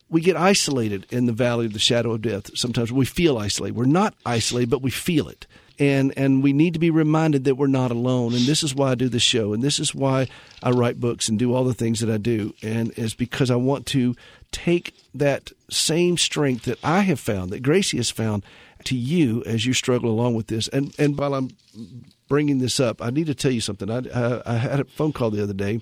we get isolated in the valley of the shadow of death. Sometimes we feel isolated. We're not isolated, but we feel it. And we need to be reminded that we're not alone. And this is why I do this show. And this is why I write books and do all the things that I do. And it's because I want to take that same strength that I have found, that Gracie has found, to you as you struggle along with this. And while I'm bringing this up, I need to tell you something. I had a phone call the other day,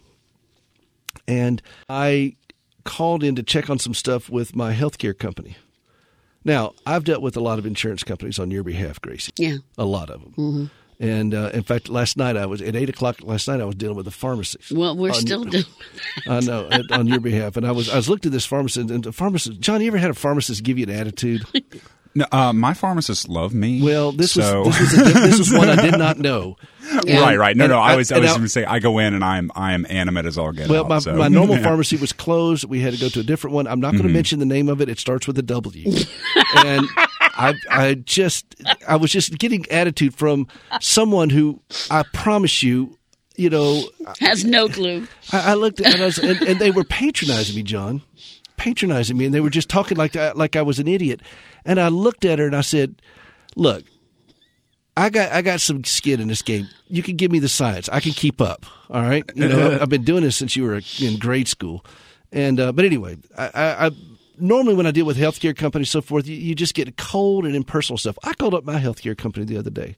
and I called in to check on some stuff with my healthcare company. Now, I've dealt with a lot of insurance companies on your behalf, Gracie. Yeah. A lot of them. Mm-hmm. And in fact, last night at 8 o'clock last night, I was dealing with a pharmacist. Well, we're still doing that. I know, on your behalf. And I was looking at this pharmacist, and the pharmacist, John, you ever had a pharmacist give you an attitude? No, my pharmacists love me. Well, this was one I did not know. Yeah. Right. No. I was going now, to say I go in and I am animate as all get out. Well, my normal pharmacy was closed. We had to go to a different one. I'm not going to mention the name of it. It starts with a W. And I was just getting attitude from someone who I promise you, has no clue. I looked at it and they were patronizing me, John. Patronizing me, and they were just talking like I was an idiot. And I looked at her and I said, "Look, I got some skin in this game. You can give me the science. I can keep up. All right. I've been doing this since you were in grade school. And but anyway, I normally when I deal with healthcare companies and so forth, you just get cold and impersonal stuff. I called up my healthcare company the other day,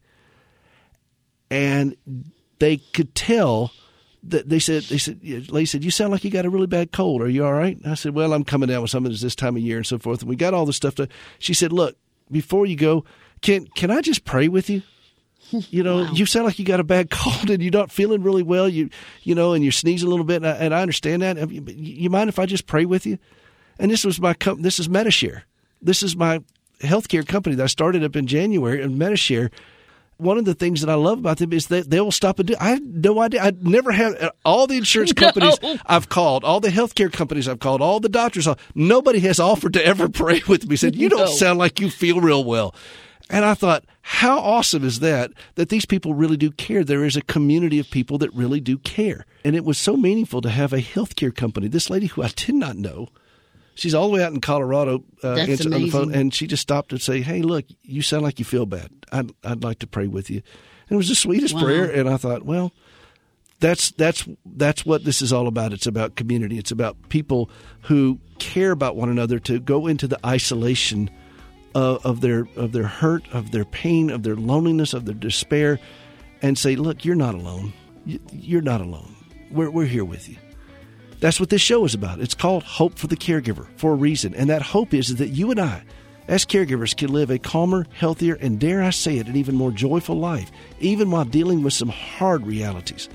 and they could tell that they said, lady said, you sound like you got a really bad cold. Are you all right? And I said, well, I'm coming down with something this time of year and so forth. And we got all this stuff. She said, look, before you go, can I just pray with you? Wow. You sound like you got a bad cold and you're not feeling really well. And you're sneezing a little bit. And I understand that. You mind if I just pray with you? And this is Medi-Share. This is my healthcare company that I started up in January, and Medi-Share. One of the things that I love about them is that they will stop and do. I had no idea. I never had all the insurance companies I've called, all the healthcare companies I've called, all the doctors. Nobody has offered to ever pray with me. Said, you don't sound like you feel real well. And I thought, how awesome is that these people really do care? There is a community of people that really do care. And it was so meaningful to have a healthcare company. This lady who I did not know, she's all the way out in Colorado on the phone, and she just stopped and say, hey, look, you sound like you feel bad. I'd like to pray with you. And it was the sweetest prayer, and I thought, well, that's what this is all about. It's about community. It's about people who care about one another to go into the isolation of their hurt, of their pain, of their loneliness, of their despair, and say, look, you're not alone. You're not alone. We're here with you. That's what this show is about. It's called Hope for the Caregiver for a reason. And that hope is that you and I, as caregivers, can live a calmer, healthier, and dare I say it, an even more joyful life, even while dealing with some hard realities.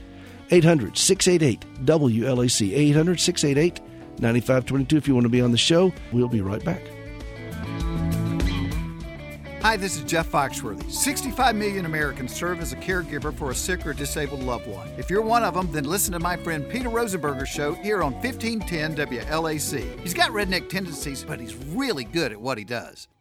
800-688-WLAC. 800-688-9522 if you want to be on the show. We'll be right back. Hi, this is Jeff Foxworthy. 65 million Americans serve as a caregiver for a sick or disabled loved one. If you're one of them, then listen to my friend Peter Rosenberger's show here on 1510 WLAC. He's got redneck tendencies, but he's really good at what he does.